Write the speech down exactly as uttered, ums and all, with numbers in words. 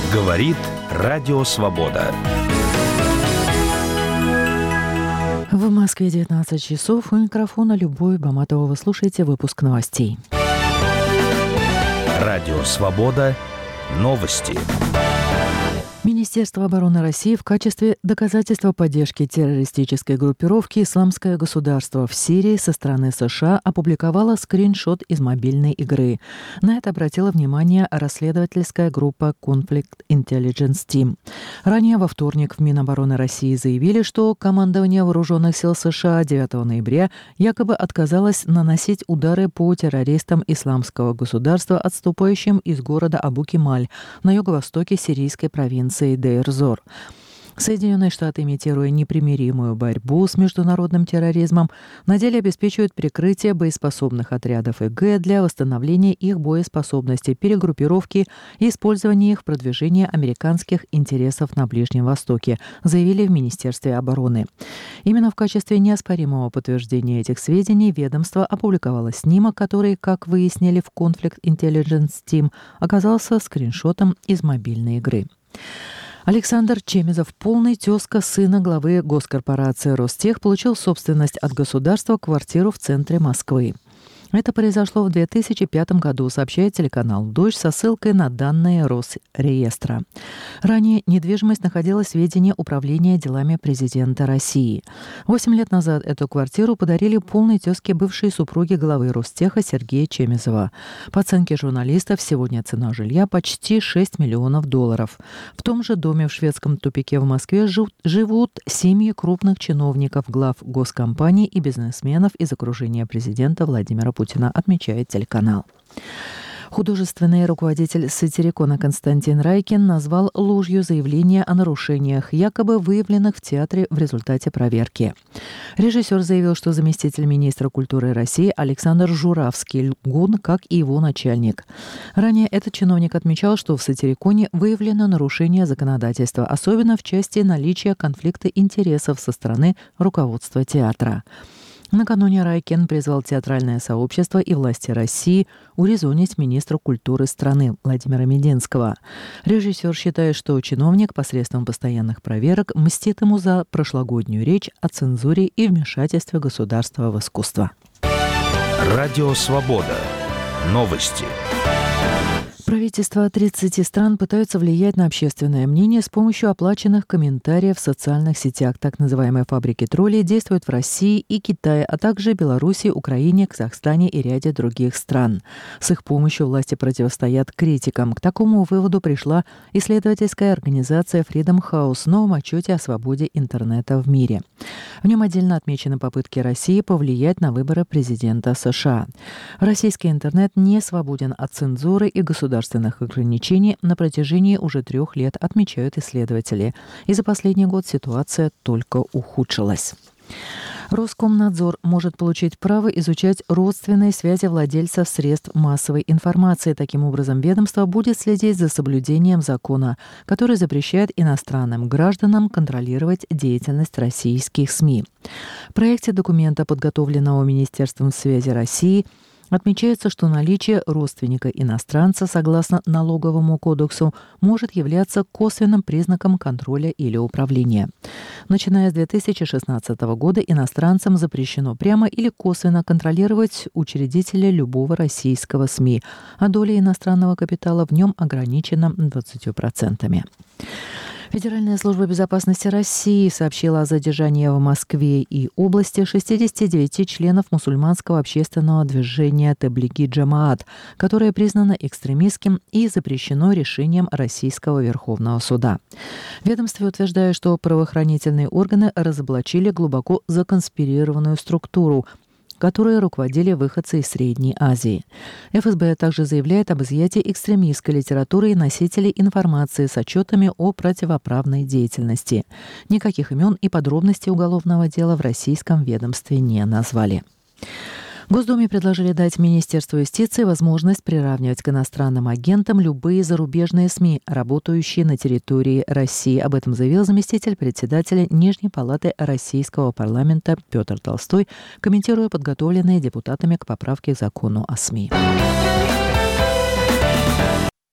Говорит Радио Свобода. В Москве девятнадцать часов. У микрофона Любовь Баматова. Вы слушаете выпуск новостей. Радио Свобода. Новости. Министерство обороны России в качестве доказательства поддержки террористической группировки «Исламское государство» в Сирии со стороны США опубликовало скриншот из мобильной игры. На это обратила внимание расследовательская группа Conflict Intelligence Team. Ранее во вторник в Минобороны России заявили, что командование вооруженных сил США девятого ноября якобы отказалось наносить удары по террористам «Исламского государства», отступающим из города Абу-Кемаль на юго-востоке сирийской провинции Дейр-Зор. Соединенные Штаты, имитируя непримиримую борьбу с международным терроризмом, на деле обеспечивают прикрытие боеспособных отрядов ИГ для восстановления их боеспособности, перегруппировки и использования их в продвижении американских интересов на Ближнем Востоке, заявили в Министерстве обороны. Именно в качестве неоспоримого подтверждения этих сведений ведомство опубликовало снимок, который, как выяснили в Conflict Intelligence Team, оказался скриншотом из мобильной игры. Александр Чемезов, полный тезка сына главы госкорпорации «Ростех», получил в собственность от государства квартиру в центре Москвы. Это произошло в две тысячи пятом году, сообщает телеканал «Дождь» со ссылкой на данные Росреестра. Ранее недвижимость находилась в ведении Управления делами президента России. Восемь лет назад эту квартиру подарили полной тезке бывшей супруги главы Ростеха Сергея Чемезова. По оценке журналистов, сегодня цена жилья почти шесть миллионов долларов. В том же доме в шведском тупике в Москве живут семьи крупных чиновников, глав госкомпаний и бизнесменов из окружения президента Владимира Путина, отмечает телеканал. Художественный руководитель Сатирикона Константин Райкин назвал ложью заявление о нарушениях, якобы выявленных в театре в результате проверки. Режиссер заявил, что заместитель министра культуры России Александр Журавский лгун, как и его начальник. Ранее этот чиновник отмечал, что в Сатириконе выявлено нарушение законодательства, особенно в части наличия конфликта интересов со стороны руководства театра. Накануне Райкин призвал театральное сообщество и власти России урезонить министра культуры страны Владимира Мединского. Режиссер считает, что чиновник посредством постоянных проверок мстит ему за прошлогоднюю речь о цензуре и вмешательстве государства в искусство. Радио Свобода. Новости. Правительства тридцати стран пытаются влиять на общественное мнение с помощью оплаченных комментариев в социальных сетях. Так называемые фабрики троллей действуют в России и Китае, а также Беларуси, Украине, Казахстане и ряде других стран. С их помощью власти противостоят критикам. К такому выводу пришла исследовательская организация Freedom House в новом отчете о свободе интернета в мире. В нем отдельно отмечены попытки России повлиять на выборы президента США. Российский интернет не свободен от цензуры и государственных ограничений на протяжении уже трех лет, отмечают исследователи. И за последний год ситуация только ухудшилась. Роскомнадзор может получить право изучать родственные связи владельцев средств массовой информации. Таким образом, ведомство будет следить за соблюдением закона, который запрещает иностранным гражданам контролировать деятельность российских СМИ. В проекте документа, подготовленного Министерством связи России, отмечается, что наличие родственника иностранца, согласно налоговому кодексу, может являться косвенным признаком контроля или управления. Начиная с две тысячи шестнадцатого года иностранцам запрещено прямо или косвенно контролировать учредителя любого российского СМИ, а доля иностранного капитала в нем ограничена двадцатью процентами. Федеральная служба безопасности России сообщила о задержании в Москве и области шестидесяти девяти членов мусульманского общественного движения «Таблиги Джамаат», которое признано экстремистским и запрещено решением Российского Верховного суда. В ведомстве утверждают, что правоохранительные органы разоблачили глубоко законспирированную структуру, которые руководили выходцы из Средней Азии. эф эс бэ также заявляет об изъятии экстремистской литературы и носителей информации с отчетами о противоправной деятельности. Никаких имен и подробностей уголовного дела в российском ведомстве не назвали. Госдуме предложили дать Министерству юстиции возможность приравнивать к иностранным агентам любые зарубежные СМИ, работающие на территории России. Об этом заявил заместитель председателя Нижней палаты Российского парламента Петр Толстой, комментируя подготовленные депутатами к поправке к закону о СМИ.